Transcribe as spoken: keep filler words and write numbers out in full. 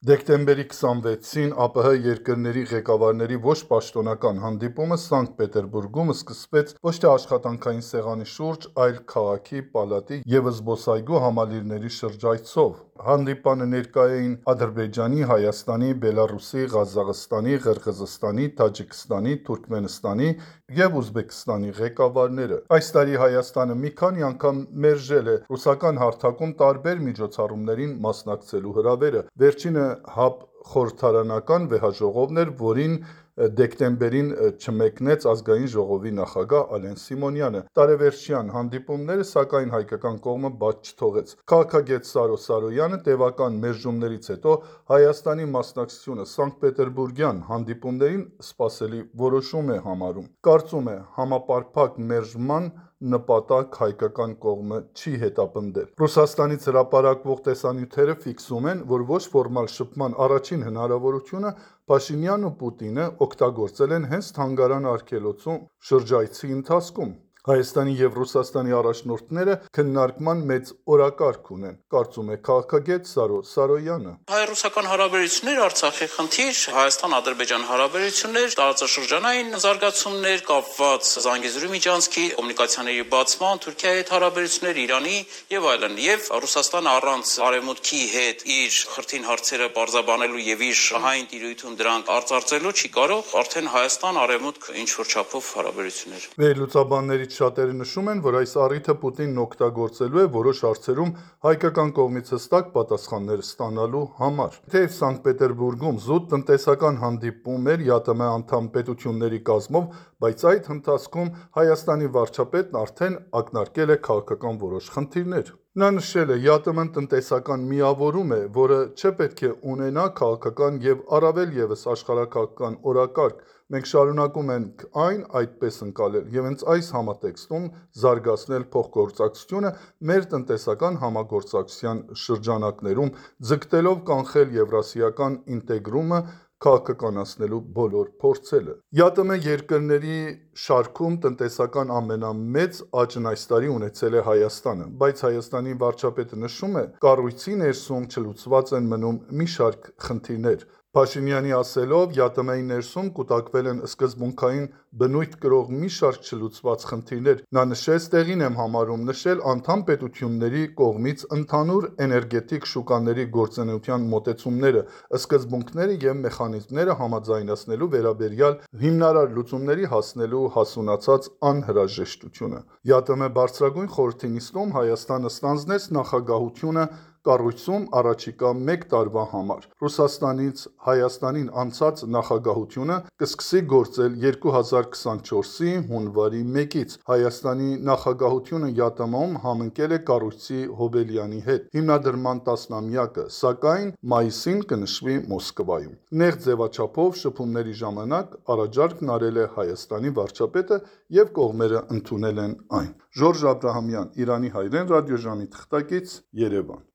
Դեկտեմբերի քսանվեցին ԱՊՀ երկրների ղեկավարների ոչ պաշտոնական հանդիպումը Սանկտ Պետերբուրգում սկսվեց ոչ թե աշխատանքային սեղանի շուրջ, այլ քաղաքի, պալատի և զբոսայգու համալիրների շրջայցով։ Հանդիպանը ներկա էին Ադրբեջանի, Հայաստանի, Բելառուսի, Ղազախստանի, Ղրղզստանի, Տաջիկստանի, Թուրքմենստանի և Ուզբեկստանի ղեկավարները։ Այս տարի Հայաստանը մի քանի անգամ մերժել է ռուսական հարթակում տարբեր միջոցառումներին մասնակցելու հրավերը։ Վերջինը ՀԱՊ խորհրդարանական վեհաժողովն էր, որին դեկտեմբերին չմեկնեց Ազգային ժողովի նախագահ Ալեն Սիմոնյանը։ Տարեվերջյան հանդիպումները, սակայն, հայկական կողմը բաց չթողեց։ Քաղաքագետ Սարո Սարոյանը տևական մերժումներից հետո Հայաստանի մասնակցությունը Սանկտ Պետերբուրգյան հանդիպումներին սպասելի որոշում է համարում։ Կարծում է՝ համապարփակ մերժման նպատակ հայկական կողմը չի հետապնդել։ Ռուսաստանից հրապարակվող տեսանյութերը ֆիքսում են, որ ոչ ֆորմալ շփման առաջին հնարավորությունը Փաշինյանն ու Պուտինը օգտագործել են հենց թանգարան արգելոցում շրջայցի ընթացքում։ Հայաստանի և Ռուսաստանի առաջնորդները քննարկման մեծ օրակարգ ունեն, կարծում է քաղաքագետ Սարո Սարոյանը։ Հայ-ռուսական հարաբերություններ, Արցախի խնդիր, Հայաստան-Ադրբեջան հարաբերություններ, տարածաշրջանային զարգացումներ, կապված Զանգեզուրի միջանցքի, կոմունիկացիաների բացման, Թուրքիայի հետ հարաբերություններ, Իրանի եւ այլն։ Եվ Ռուսաստանը առանց Արևմուտքի հետ իր խրթին հարցերը պարզաբանելու եւ իր շահային տիրույթում դրանք արծարծելու չի կարող, արդեն Հայաստան-Արևմուտք ինչ-որ չափով հարաբերություններ։ Վերլուծաբաններից շատերը նշում են, որ այս առիթը Պուտինն օգտագործելու է որոշ հարցերում հայկական կողմից հստակ պատասխաններ ստանալու համար։ Թեև Սանկտ Պետերբուրգում զուտ տնտեսական հանդիպում էր ԵԱՏՄ անդամ պետությունների կազմով, բայց այդ ընթացքում Հայաստանի վարչապետն արդեն ակնարկել է քաղաքական որոշ խնդիրներ։ Նա նշել է՝ ԵԱՏՄ-ն տնտեսական միավորում է, որը չպետք է ունենա քաղաքական և առավել ևս աշխարհաքաղաքական օրակարգ։ Մենք շարունակում ենք այն այդպես ընկալել և հենց այս համատեքստում զարգացնել փոխգործակցությունը մեր տնտեսական համագործակցության շրջանակներում, ձգտելով կանխել եվրասիական ինտեգրումը քաղաքականացնելու բոլոր փորձերը։ ԵԱՏՄ երկրների շարքում տնտեսական ամենամեծ աճն այս տարի ունեցել է Հայաստանը, բայց Հայաստանի վարչապետը նշում է՝ կառույցի ներսում չլուծված են մնում մի շարք խնդիրներ։ Փաշինյանի ասելով, ԵԱՏՄ-ի ներսում կուտակվել են սկզբունքային բնույթ կրող մի շարք չլուծված խնդիրներ։ Նա նշեց՝ տեղին եմ համարում նշել անդամ պետությունների կողմից ընդհանուր էներգետիկ շուկաների գործունեության մոտեցումները, սկզբունքները և մեխանիզմները համաձայնացնելու վերաբերյալ հիմնարար լուծումների հասնելու հասունացած անհրաժեշտությունը։ ԵԱՏՄ բարձրագույն խորհրդի նիստում Հայաստանը ստանձնեց նախագահությունը կառույցում առաջիկա մեկ տարվա համար։ Ռուսաստանից Հայաստանին անցած նախագահությունը կսկսի գործել երկու հազար քսանչորսի հունվարի մեկից։ Հայաստանի նախագահությունը ԵԱՏՄ-ում համընկել է կառույցի Հոբելյանի հետ։ Հիմնադրման տասնամյակը, սակայն, մայիսին կնշվի Մոսկվայում։ Նեղ ձևաչափով շփումների ժամանակ առաջարկն արել է Հայաստանի վարչապետը և կողմերը ընդունել են այն։ Ժորժ Աբրահամյան, Իրանի հայրեն ռադիոժամի թղթակից, Երևան։